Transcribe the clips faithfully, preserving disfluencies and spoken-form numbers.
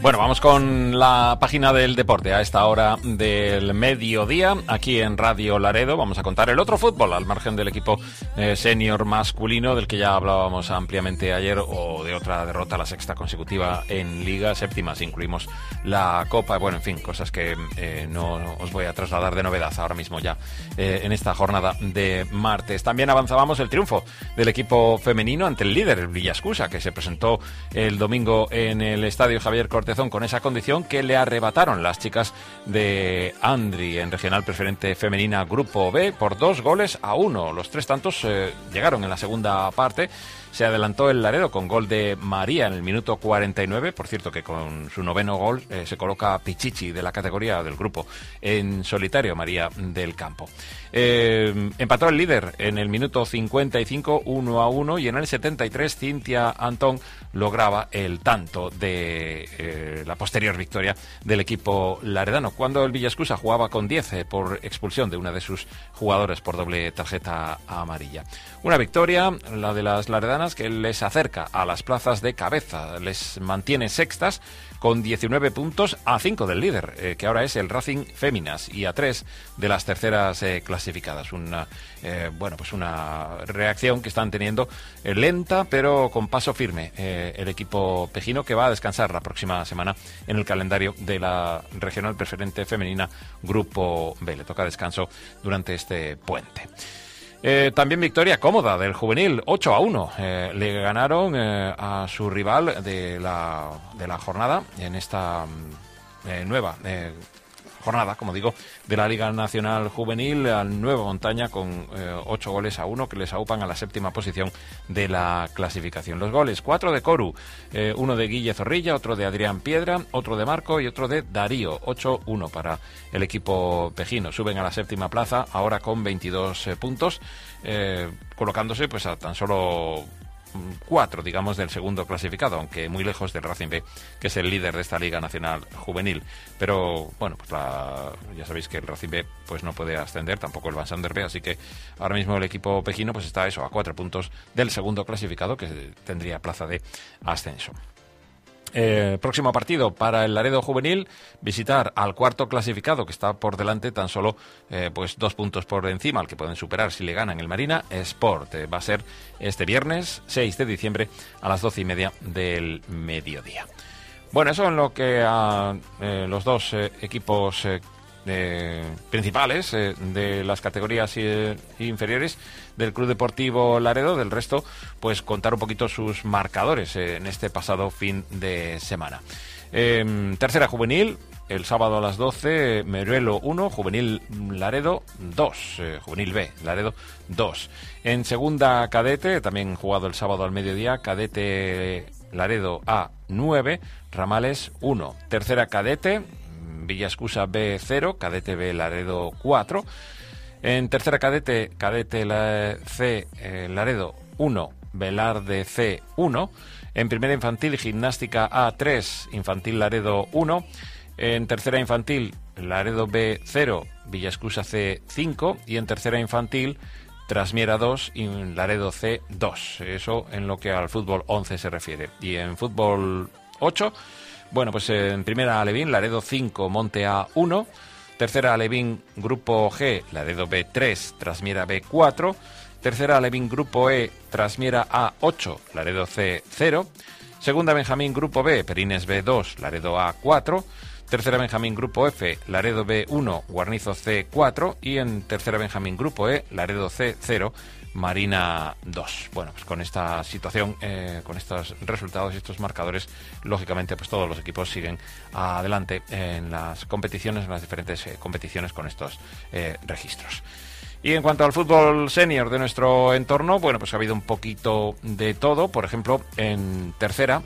Bueno, vamos con la página del deporte a esta hora del mediodía, aquí en Radio Laredo. Vamos a contar el otro fútbol, al margen del equipo eh, senior masculino, del que ya hablábamos ampliamente ayer, o de otra derrota, la sexta consecutiva en Liga Séptima, si incluimos la Copa. Bueno, en fin, cosas que eh, no os voy a trasladar de novedad ahora mismo ya eh, en esta jornada de martes. También avanzábamos el triunfo del equipo femenino ante el líder, el Villascusa, que se presentó el domingo en el Estadio Javier Cortezón con esa condición que le arrebataron las chicas de Andri en Regional Preferente Femenina Grupo B por dos goles a uno. Los tres tantos eh, llegaron en la segunda parte. Se adelantó el Laredo con gol de María en el minuto cuarenta y nueve. Por cierto, que con su noveno gol eh, se coloca Pichichi, de la categoría del grupo, en solitario, María del Campo. Eh, empató el líder en el minuto cincuenta y cinco, uno a uno, y en el setenta y tres Cintia Antón lograba el tanto de eh, la posterior victoria del equipo laredano, cuando el Villascusa jugaba con diez eh, por expulsión de una de sus jugadores por doble tarjeta amarilla. Una victoria, la de las laredanas, que les acerca a las plazas de cabeza, les mantiene sextas con diecinueve puntos, a cinco del líder, eh, que ahora es el Racing Féminas, y a tres de las terceras eh, clasificadas. Una, eh, bueno, pues una reacción que están teniendo eh, lenta, pero con paso firme, eh, el equipo pejino, que va a descansar la próxima semana en el calendario de la Regional Preferente Femenina Grupo B. Le toca descanso durante este puente. Eh, también victoria cómoda del juvenil, ocho a uno. Eh, le ganaron eh, a su rival de la, de la jornada en esta eh, nueva eh, jornada, como digo, de la Liga Nacional Juvenil, al Nueva Montaña, con eh, ocho goles a uno, que les aupan a la séptima posición de la clasificación. Los goles, cuatro de Coru, eh, uno de Guille Zorrilla, otro de Adrián Piedra, otro de Marco y otro de Darío. ocho uno para el equipo pejino. Suben a la séptima plaza, ahora con veintidós eh, puntos, eh, colocándose pues a tan solo cuatro, digamos, del segundo clasificado, aunque muy lejos del Racing B, que es el líder de esta Liga Nacional Juvenil. Pero bueno, pues la, ya sabéis que el Racing B pues no puede ascender, tampoco el Van Sander B, así que ahora mismo el equipo pejino pues está eso, a cuatro puntos del segundo clasificado, que tendría plaza de ascenso. Eh, próximo partido para el Laredo Juvenil, visitar al cuarto clasificado, que está por delante tan solo eh, pues dos puntos por encima, al que pueden superar si le ganan el Marina Sport. Eh, va a ser este viernes seis de diciembre a las doce y media del mediodía. Bueno, eso en lo que a eh, los dos eh, equipos eh, eh, principales eh, de las categorías eh, inferiores del Club Deportivo Laredo. Del resto, pues contar un poquito sus marcadores eh, en este pasado fin de semana. Eh, tercera juvenil, el sábado a las doce, Meruelo uno, Juvenil Laredo dos, eh, Juvenil B, Laredo dos. En segunda cadete, también jugado el sábado al mediodía, Cadete Laredo A nueve, Ramales uno. Tercera cadete, Villascusa B cero, Cadete B Laredo cuatro. En tercera cadete, Cadete la C eh, Laredo uno, Velarde C uno. En primera infantil, Gimnástica A tres, Infantil Laredo uno. En tercera infantil, Laredo B cero, Villascusa C cinco. Y en tercera infantil, Trasmiera dos y Laredo C dos. Eso en lo que al fútbol once se refiere. Y en fútbol ocho, bueno, pues en primera Alevín, Laredo cinco, Monte A uno. Tercera Alevín Grupo G, Laredo B tres, Trasmiera B cuatro. Tercera Alevín Grupo E, Trasmiera A ocho, Laredo C cero. Segunda Benjamín Grupo B, Perines B dos, Laredo A cuatro. Tercera Benjamín Grupo F, Laredo B uno, Guarnizo C cuatro. Y en tercera Benjamín Grupo E, Laredo C cero, Marina dos. Bueno, pues con esta situación, eh, con estos resultados y estos marcadores, lógicamente pues todos los equipos siguen adelante en las competiciones, en las diferentes eh, competiciones con estos eh, registros. Y en cuanto al fútbol senior de nuestro entorno, bueno, pues ha habido un poquito de todo. Por ejemplo, en tercera,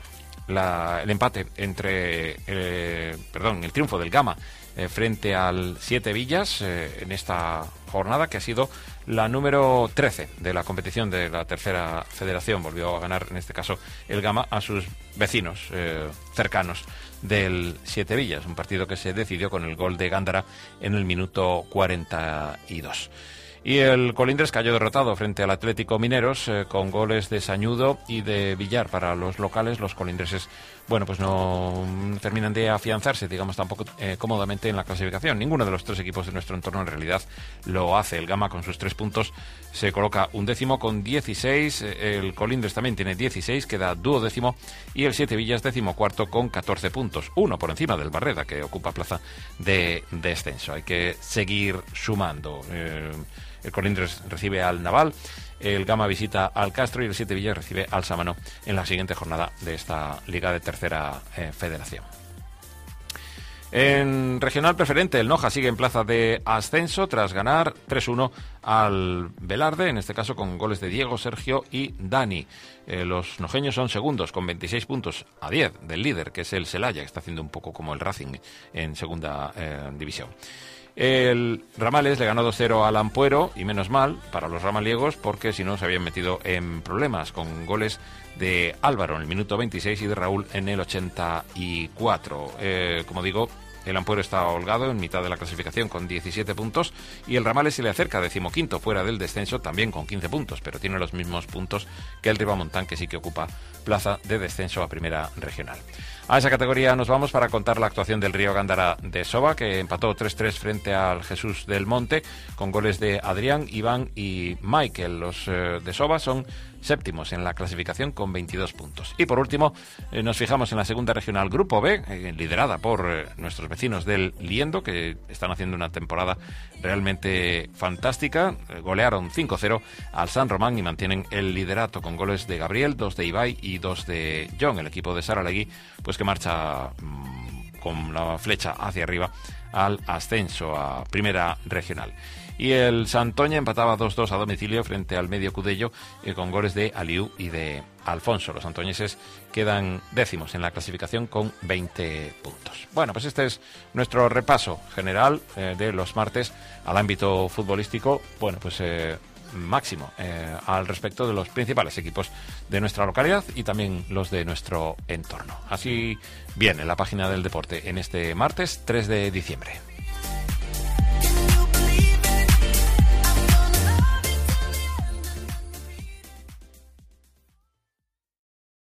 la, el empate entre, eh, perdón, el triunfo del Gama eh, frente al Siete Villas eh, en esta jornada, que ha sido la número trece de la competición de la tercera federación. Volvió a ganar, en este caso, el Gama a sus vecinos eh, cercanos del Siete Villas. Un partido que se decidió con el gol de Gándara en el minuto cuarenta y dos. Y el Colindres cayó derrotado frente al Atlético Mineros eh, con goles de Sañudo y de Villar para los locales. Los colindreses, bueno, pues no terminan de afianzarse, digamos, tampoco eh, cómodamente en la clasificación. Ninguno de los tres equipos de nuestro entorno en realidad lo hace. El Gama con sus tres puntos se coloca un décimo con dieciséis. El Colindres también tiene dieciséis, queda duodécimo. Y el Siete Villas décimo cuarto con catorce puntos. Uno por encima del Barreda, que ocupa plaza de descenso. Hay que seguir sumando. Eh, El Colindres recibe al Naval, el Gama visita al Castro y el Siete Villas recibe al Sámano en la siguiente jornada de esta Liga de Tercera eh, Federación. En regional preferente, el Noja sigue en plaza de ascenso tras ganar tres uno al Velarde, en este caso con goles de Diego, Sergio y Dani. Eh, los nojeños son segundos con veintiséis puntos a diez del líder, que es el Celaya, que está haciendo un poco como el Racing en segunda eh, división. El Ramales le ganó dos cero al Ampuero, y menos mal para los ramaliegos, porque si no se habían metido en problemas, con goles de Álvaro en el minuto veintiséis y de Raúl en el ochenta y cuatro. Eh, como digo, el Ampuero está holgado en mitad de la clasificación con diecisiete puntos, y el Ramales se le acerca decimoquinto fuera del descenso también con quince puntos, pero tiene los mismos puntos que el Ribamontán, que sí que ocupa plaza de descenso a primera regional. A esa categoría nos vamos para contar la actuación del Río Gándara de Soba, que empató tres tres frente al Jesús del Monte, con goles de Adrián, Iván y Michael. Los eh, de Soba son séptimos en la clasificación con veintidós puntos. Y por último, eh, nos fijamos en la segunda regional Grupo B, eh, liderada por eh, nuestros vecinos del Liendo, que están haciendo una temporada realmente fantástica. Eh, golearon cinco cero al San Román y mantienen el liderato con goles de Gabriel, dos de Ibai y dos de John. El equipo de Saralegui, pues que marcha mmm, con la flecha hacia arriba al ascenso a primera regional. Y el Santoña empataba dos dos a domicilio frente al Medio Cudello, eh, con goles de Aliu y de Alfonso. Los santoñeses quedan décimos en la clasificación con veinte puntos. Bueno, pues este es nuestro repaso general eh, de los martes al ámbito futbolístico. Bueno, pues eh, máximo eh, al respecto de los principales equipos de nuestra localidad y también los de nuestro entorno. Así viene la página del deporte en este martes tres de diciembre.